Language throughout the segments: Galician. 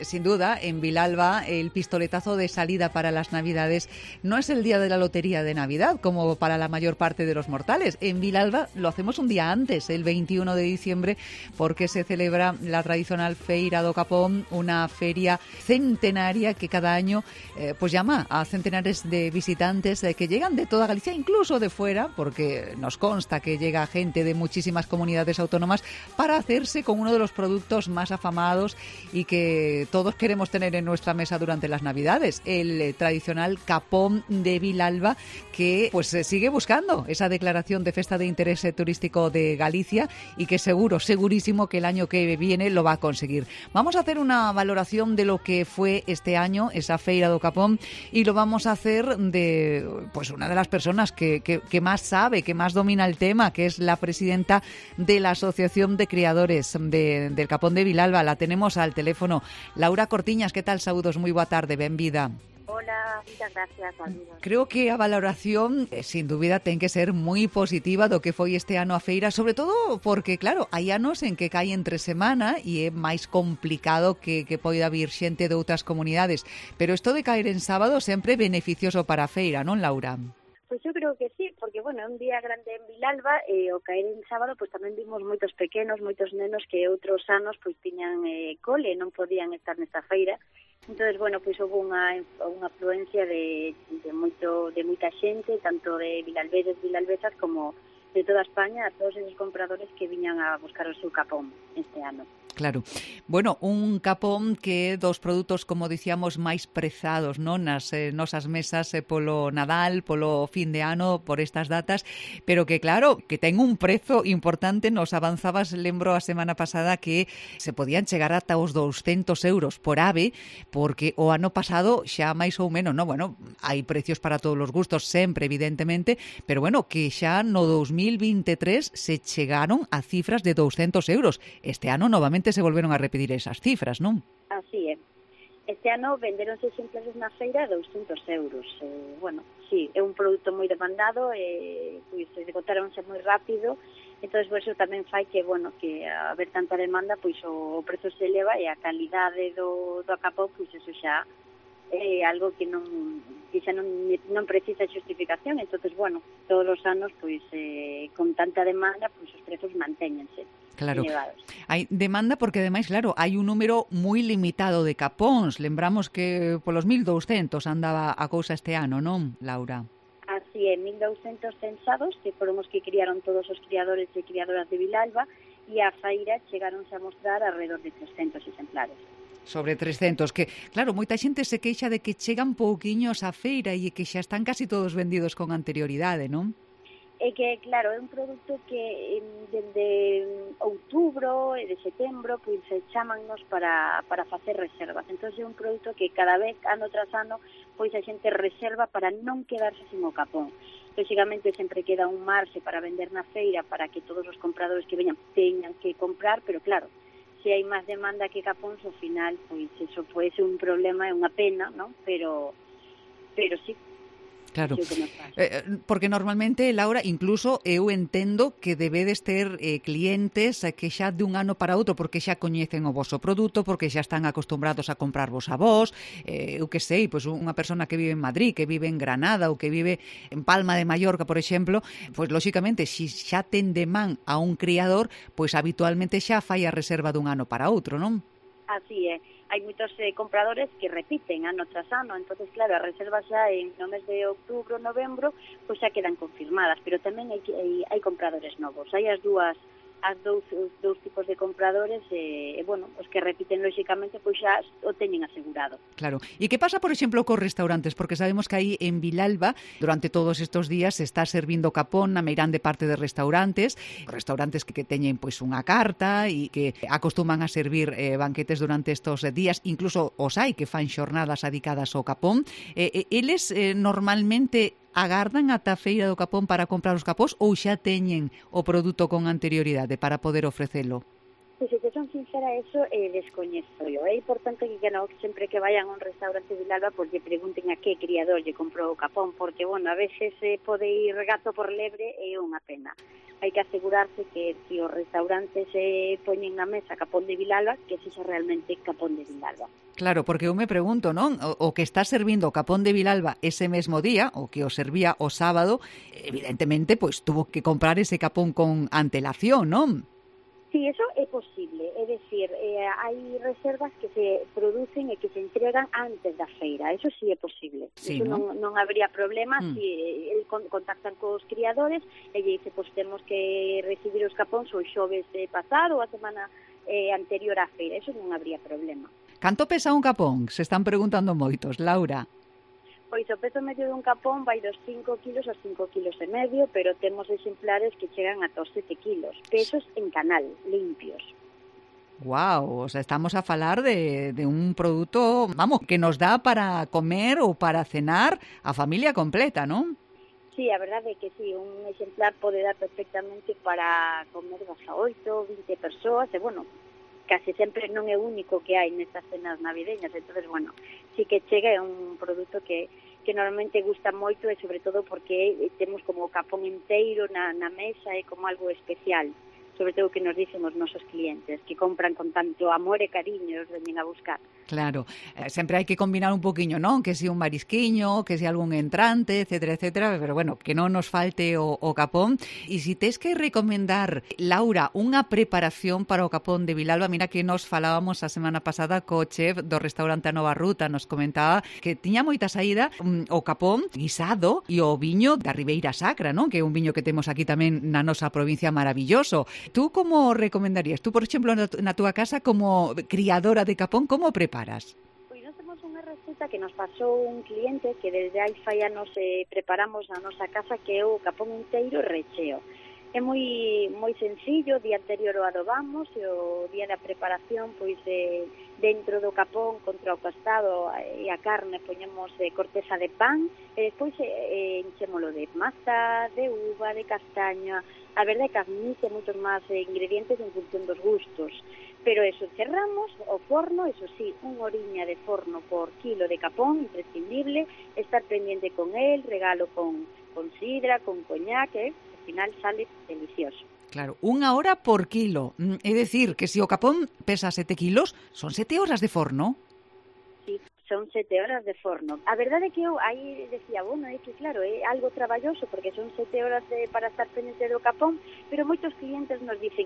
Sin duda, en Vilalba el pistoletazo de salida para las Navidades no es el día de la lotería de Navidad, como para la mayor parte de los mortales. En Vilalba lo hacemos un día antes, el 21 de diciembre, porque se celebra la tradicional Feira do Capón, una feria centenaria que cada año pues llama a centenares de visitantes que llegan de toda Galicia, incluso de fuera, porque nos consta que llega gente de muchísimas comunidades autónomas para hacerse con uno de los productos más afamados y que todos queremos tener en nuestra mesa durante las Navidades, el tradicional capón de Vilalba, que pues sigue buscando esa declaración de Festa de Interés Turístico de Galicia y que segurísimo que el año que viene lo va a conseguir. Vamos a hacer una valoración de lo que fue este año, esa Feira do Capón, y lo vamos a hacer de pues una de las personas que más sabe, que más domina el tema, que es la presidenta de la Asociación de Criadores del Capón de Vilalba. La tenemos al teléfono. Laura Cortiñas, que tal? Saúdos, moi boa tarde, benvida. Hola, muchas gracias, amigos. Creo que a valoración, sin dúbida, ten que ser moi positiva do que foi este ano a feira, sobre todo porque, claro, hai anos en que cae entre semana e é máis complicado que poida vir xente de outras comunidades, pero isto de caer en sábado sempre é beneficioso para a feira, non, Laura? Pois eu creo que sí, porque, bueno, é un día grande en Vilalba e o caer en sábado, pois tamén vimos moitos pequenos, moitos nenos que outros anos pois tiñan cole, non podían estar nesta feira. Entonces, bueno, pois houve unha afluencia de moita xente, tanto de vilalbeses, vilalbesas, como de toda España, a todos esos compradores que viñan a buscar o seu capón este ano. Claro. Bueno, un capón que é dos produtos, como dicíamos, máis prezados, non, nas nosas mesas polo Nadal, polo fin de ano, por estas datas, pero que, claro, que ten un prezo importante. Nos avanzabas, lembro, a semana pasada que se podían chegar ata os 200 euros por ave, porque o ano pasado xa máis ou menos, non? Bueno, hai precios para todos os gustos, sempre, evidentemente, pero bueno, que xa no 2023 se chegaron a cifras de 200 euros. Este ano, novamente, se volveron a repetir esas cifras, non? Así é. Este ano venderonse exemplares na feira a 200 euros. Bueno, sí, é un produto moi demandado, pois esgotaronse moi rápido, entón, por eso tamén fai que, bueno, que a haber tanta demanda, pois o prezo se eleva e a calidade do capón, pois eso xa é algo que xa non precisa xustificación. Entonces, bueno, todos os anos, pois con tanta demanda, pois os prezos mantéñense. Claro, elevados. Hai demanda porque, ademais, claro, hai un número moi limitado de capóns. Lembramos que polos 1.200 andaba a cousa este ano, non, Laura? Así é, 1.200 censados, que foron os que criaron todos os criadores e criadoras de Vilalba, e a feira chegaronse a mostrar alrededor de 300 exemplares. Sobre 300, que, claro, moita xente se queixa de que chegan pouquiños á feira e que xa están casi todos vendidos con anterioridade, non? É que, claro, é un produto que dende outubro e de setembro pois se chamannos para facer reservas. Entón é un produto que cada vez, ano tras ano, pois a xente reserva para non quedarse sin o capón. Lógicamente sempre queda un marxe para vender na feira para que todos os compradores que veñan teñan que comprar, pero claro, se hai máis demanda que capóns, ao final, pois eso pode ser un problema, é unha pena, non? Pero sí. Claro, porque normalmente, Laura, incluso eu entendo que debedes ter clientes que xa de un ano para outro, porque xa coñecen o voso produto, porque xa están acostumbrados a comprarvos a vos, eu que sei, pois unha persona que vive en Madrid, que vive en Granada ou que vive en Palma de Mallorca, por exemplo, pois lóxicamente, se xa ten de man a un criador, pois habitualmente xa fai a reserva dun ano para outro, non? Así é. Hai moitos compradores que repiten ano tras ano, entonces claro, as reservas xa no mes de outubro, novembro, pois xa quedan confirmadas, pero tamén hai compradores novos. Hai os dous tipos de compradores bueno, os que repiten lóxicamente pois xa o teñen asegurado. Claro. E que pasa, por exemplo, cos restaurantes? Porque sabemos que aí en Vilalba, durante todos estes días, se está servindo capón na meirande parte de restaurantes que teñen pois unha carta e que acostuman a servir banquetes durante estes días, incluso os hai que fan xornadas dedicadas ao capón. Eles normalmente agardan ata a feira do capón para comprar os capós ou xa teñen o produto con anterioridade para poder ofrecelo? Pois, se te son sincera, eso descoñezo yo. É importante que no, sempre que vayan a un restaurante de Vilalba, pois lle pregunten a que criador lle comprou o capón, porque, bueno, a veces pode ir gato por lebre e é unha pena. Hai que asegurarse que se os restaurantes poñen na mesa capón de Vilalba, que sexa realmente capón de Vilalba. Claro, porque eu me pregunto, non? O que está servindo o capón de Vilalba ese mesmo día, o que o servía o sábado, evidentemente, pois tuvo que comprar ese capón con antelación, non? Sí, eso é posible, é dicir, hai reservas que se producen e que se entregan antes da feira, eso sí é posible, Sí, eso ¿no? non habría problema si contactan cos criadores e lle dice, pois temos que recibir os capóns o xoves pasado ou a semana anterior á feira, eso non habría problema. Canto pesa un capón? Se están preguntando moitos, Laura. Pois o peso medio dun capón vai dos 5 kilos aos 5 kilos e medio, pero temos exemplares que chegan ata os 7 kilos. Pesos en canal, limpios. Guau, o sea, estamos a falar de un produto, vamos, que nos dá para comer ou para cenar a familia completa, non? Sí, a verdade é que sí, un exemplar pode dar perfectamente para comer 18, 20 persoas, e bueno, case sempre non é o único que hai nestas cenas navideñas, entonces, bueno, sí que chega, é un produto que normalmente gusta moito e sobre todo porque temos como o capón inteiro na mesa, é como algo especial, sobre todo que nos dicen os nosos clientes, que compran con tanto amor e cariño, os veñen a buscar. Claro, sempre hai que combinar un poquinho, non? Que si un marisquiño, que si algún entrante, etcétera, etcétera, pero bueno, que non nos falte o capón. E si tes que recomendar, Laura, unha preparación para o capón de Vilalba, mira que nos falábamos a semana pasada co chef do restaurante A Nova Ruta, nos comentaba que tiña moita saída o capón guisado e o viño da Ribeira Sacra, non? Que é un viño que temos aquí tamén na nosa provincia maravilloso. Tú como recomendarías? Tú, por exemplo, na túa casa como criadora de capón, como preparas? Pois nós temos unha receta que nos pasou un cliente que desde hai fai anos preparamos na nosa casa, que é o capón inteiro recheo. É moi sencillo, o día anterior o adobamos e o día da preparación, pois dentro do capón contra o costado e a carne poñemos corteza de pan e despois enchémolo de masa, de uva, de castaña. A verdade é que admite moitos máis ingredientes en función dos gustos. Pero eso, cerramos o forno, eso sí, unha horiña de forno por kilo de capón, imprescindible, estar pendiente con él, regalo con sidra, con coñac, al final sale delicioso. Claro, 1 hora por kilo. É dicir, que se o capón pesa 7 kilos, son 7 horas de forno. Sí, son 7 horas de forno. A verdade é que eu aí decía, bueno, é que claro, é algo traballoso, porque son 7 horas para estar pendiente do capón, pero moitos clientes nos dicen,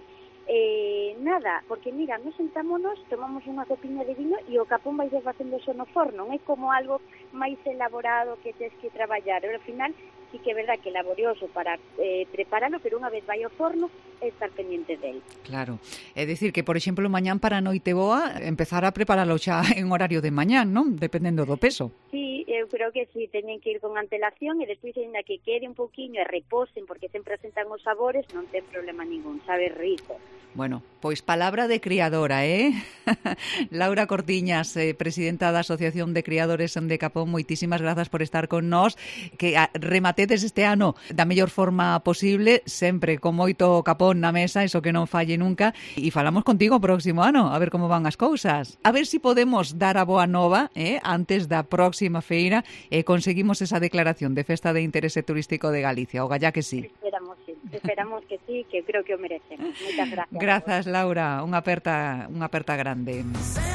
nada, porque mira, nos sentámonos, tomamos unha copiña de viño e o capón vai facendo só no forno, non é como algo máis elaborado que tes que traballar, pero ao final sí que é verdad que é laborioso para prepararlo, pero unha vez vai ao forno é estar pendiente del. Claro, é dicir que, por exemplo, mañán para a noite boa, empezar a preparalo xa en horario de mañán, non? Dependendo do peso. Sí, eu creo que sí, teñen que ir con antelación e despois ainda que quede un pouquiño e reposen, porque sempre asentan os sabores, non ten problema ningún, sabe rico. Bueno, pois palabra de criadora, Laura Cortiñas, presidenta da Asociación de Criadores de Capón, moitísimas grazas por estar con nós, que rematedes este ano da mellor forma posible, sempre con moito capón na mesa, eso que non falle nunca, e falamos contigo o próximo ano, a ver como van as cousas. A ver si podemos dar a boa nova, antes da próxima feira, e conseguimos esa declaración de Festa de Interese Turístico de Galicia, o gallá que sí. Esperamos que sí, que creo que o merecemos. Moitas gracias. Grazas, Laura, unha aperta grande.